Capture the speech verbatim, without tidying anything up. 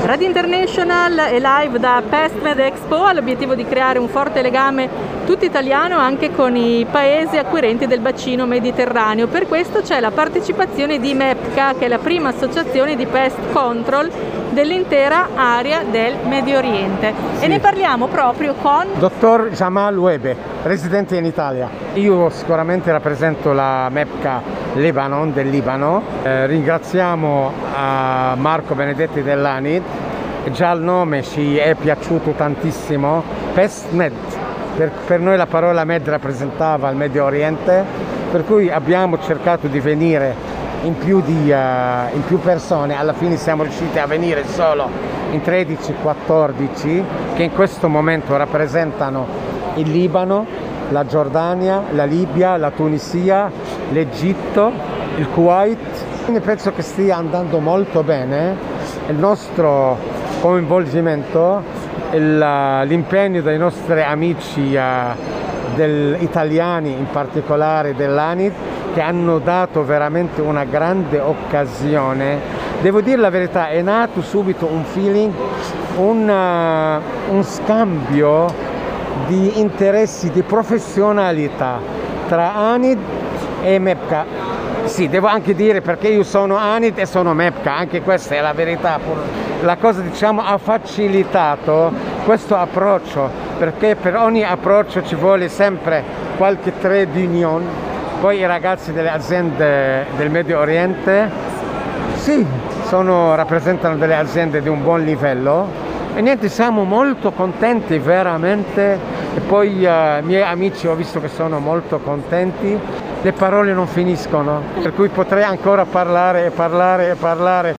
Radio International è live da PestMed Expo, ha l'obiettivo di creare un forte legame tutto italiano anche con i paesi acquirenti del bacino mediterraneo. Per questo c'è la partecipazione di MEPCA, che è la prima associazione di pest control dell'intera area del Medio Oriente. Sì. E ne parliamo proprio con dottor Jamal Webe, residente in Italia. Io sicuramente rappresento la MEPCA Lebanon del Libano. Eh, ringraziamo a Marco Benedetti dell'ANID, già il nome ci è piaciuto tantissimo. PestMed, per, per noi la parola med rappresentava il Medio Oriente, per cui abbiamo cercato di venire in più, di, uh, in più persone. Alla fine siamo riusciti a venire solo in tredici quattordici, che in questo momento rappresentano il Libano, la Giordania, la Libia, la Tunisia, l'Egitto, il Kuwait. Quindi penso che stia andando molto bene il nostro coinvolgimento, l'impegno dei nostri amici uh, del, italiani, in particolare dell'ANID, che hanno dato veramente una grande occasione. Devo dire la verità, è nato subito un feeling, un, uh, un scambio di interessi, di professionalità tra ANID e MEPCA. Sì, devo anche dire, perché io sono ANID e sono MEPCA, anche questa è la verità. La cosa, diciamo, ha facilitato questo approccio, perché per ogni approccio ci vuole sempre qualche trade union. Poi i ragazzi delle aziende del Medio Oriente, sì, sono, rappresentano delle aziende di un buon livello e niente, siamo molto contenti veramente. E poi uh, i miei amici ho visto che sono molto contenti. Le parole non finiscono, per cui potrei ancora parlare e parlare e parlare.